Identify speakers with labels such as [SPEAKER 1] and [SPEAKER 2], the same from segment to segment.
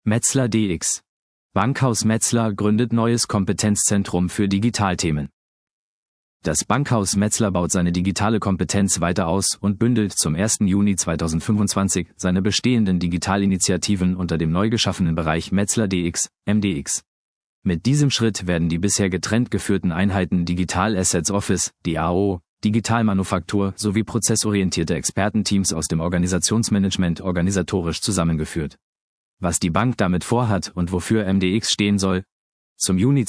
[SPEAKER 1] Metzler DX. Bankhaus Metzler gründet neues Kompetenzzentrum für Digitalthemen. Das Bankhaus Metzler baut seine digitale Kompetenz weiter aus und bündelt zum 1. Juni 2025 seine bestehenden Digitalinitiativen unter dem neu geschaffenen Bereich Metzler DX, MDX. Mit diesem Schritt werden die bisher getrennt geführten Einheiten Digital Assets Office, DAO, Digitalmanufaktur sowie prozessorientierte Expertenteams aus dem Organisationsmanagement organisatorisch zusammengeführt. Was die Bank damit vorhat und wofür MDX stehen soll? Zum Juni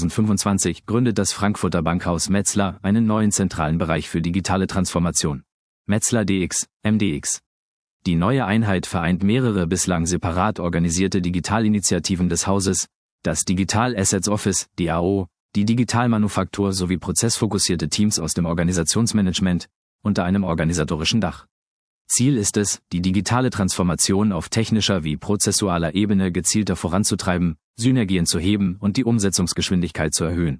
[SPEAKER 1] 2025 gründet das Frankfurter Bankhaus Metzler einen neuen zentralen Bereich für digitale Transformation. Metzler DX, MDX. Die neue Einheit vereint mehrere bislang separat organisierte Digitalinitiativen des Hauses, das Digital Assets Office, DAO, die Digitalmanufaktur sowie prozessfokussierte Teams aus dem Organisationsmanagement, unter einem organisatorischen Dach. Ziel ist es, die digitale Transformation auf technischer wie prozessualer Ebene gezielter voranzutreiben, Synergien zu heben und die Umsetzungsgeschwindigkeit zu erhöhen.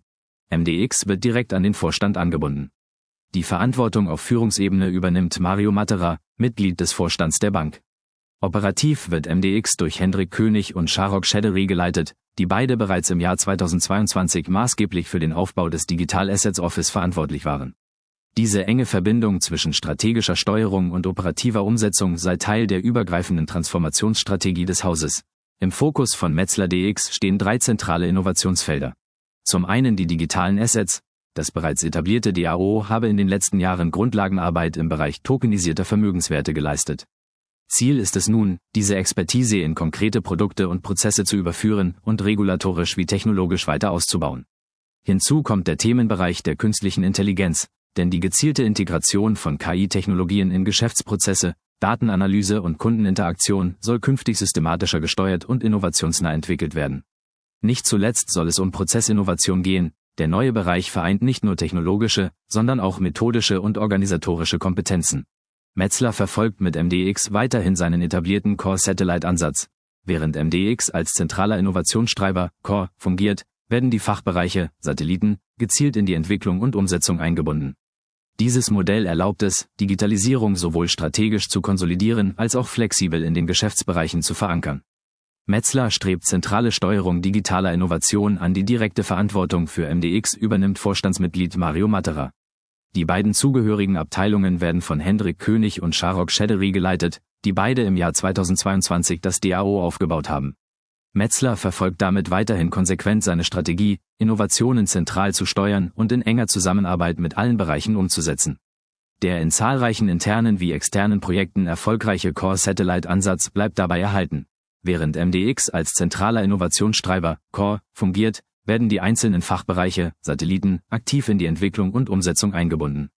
[SPEAKER 1] MDX wird direkt an den Vorstand angebunden. Die Verantwortung auf Führungsebene übernimmt Mario Matera, Mitglied des Vorstands der Bank. Operativ wird MDX durch Hendrik König und Sharok Chederi geleitet, die beide bereits im Jahr 2022 maßgeblich für den Aufbau des Digital Assets Office verantwortlich waren. Diese enge Verbindung zwischen strategischer Steuerung und operativer Umsetzung sei Teil der übergreifenden Transformationsstrategie des Hauses. Im Fokus von Metzler DX stehen 3 zentrale Innovationsfelder. Zum einen die digitalen Assets. Das bereits etablierte DAO habe in den letzten Jahren Grundlagenarbeit im Bereich tokenisierter Vermögenswerte geleistet. Ziel ist es nun, diese Expertise in konkrete Produkte und Prozesse zu überführen und regulatorisch wie technologisch weiter auszubauen. Hinzu kommt der Themenbereich der künstlichen Intelligenz, denn die gezielte Integration von KI-Technologien in Geschäftsprozesse, Datenanalyse und Kundeninteraktion soll künftig systematischer gesteuert und innovationsnah entwickelt werden. Nicht zuletzt soll es um Prozessinnovation gehen. Der neue Bereich vereint nicht nur technologische, sondern auch methodische und organisatorische Kompetenzen. Metzler verfolgt mit MDX weiterhin seinen etablierten Core-Satellite-Ansatz. Während MDX als zentraler Innovationstreiber, Core, fungiert, werden die Fachbereiche, Satelliten, gezielt in die Entwicklung und Umsetzung eingebunden. Dieses Modell erlaubt es, Digitalisierung sowohl strategisch zu konsolidieren als auch flexibel in den Geschäftsbereichen zu verankern. Metzler strebt zentrale Steuerung digitaler Innovation an. Die direkte Verantwortung für MDX übernimmt Vorstandsmitglied Mario Matera. Die beiden zugehörigen Abteilungen werden von Hendrik König und Sharok Chederi geleitet, die beide im Jahr 2022 das DAO aufgebaut haben. Metzler verfolgt damit weiterhin konsequent seine Strategie, Innovationen zentral zu steuern und in enger Zusammenarbeit mit allen Bereichen umzusetzen. Der in zahlreichen internen wie externen Projekten erfolgreiche Core-Satellite-Ansatz bleibt dabei erhalten. Während MDX als zentraler Innovationstreiber, Core, fungiert, werden die einzelnen Fachbereiche, Satelliten, aktiv in die Entwicklung und Umsetzung eingebunden.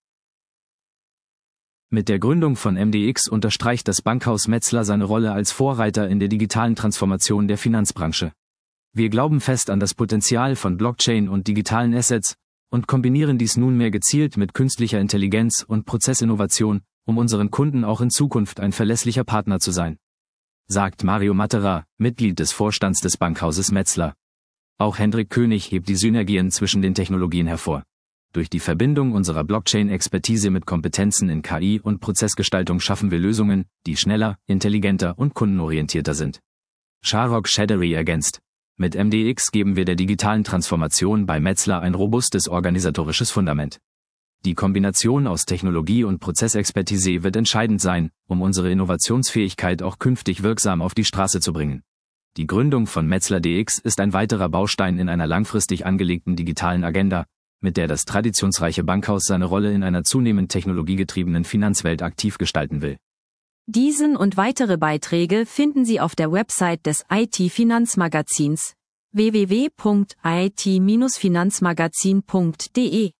[SPEAKER 1] Mit der Gründung von MDX unterstreicht das Bankhaus Metzler seine Rolle als Vorreiter in der digitalen Transformation der Finanzbranche. Wir glauben fest an das Potenzial von Blockchain und digitalen Assets und kombinieren dies nunmehr gezielt mit künstlicher Intelligenz und Prozessinnovation, um unseren Kunden auch in Zukunft ein verlässlicher Partner zu sein, sagt Mario Matera, Mitglied des Vorstands des Bankhauses Metzler. Auch Hendrik König hebt die Synergien zwischen den Technologien hervor. Durch die Verbindung unserer Blockchain-Expertise mit Kompetenzen in KI und Prozessgestaltung schaffen wir Lösungen, die schneller, intelligenter und kundenorientierter sind. Sharok Chederi ergänzt: Mit MDX geben wir der digitalen Transformation bei Metzler ein robustes organisatorisches Fundament. Die Kombination aus Technologie und Prozessexpertise wird entscheidend sein, um unsere Innovationsfähigkeit auch künftig wirksam auf die Straße zu bringen. Die Gründung von Metzler DX ist ein weiterer Baustein in einer langfristig angelegten digitalen Agenda, mit der das traditionsreiche Bankhaus seine Rolle in einer zunehmend technologiegetriebenen Finanzwelt aktiv gestalten will.
[SPEAKER 2] Diesen und weitere Beiträge finden Sie auf der Website des IT-Finanzmagazins www.it-finanzmagazin.de.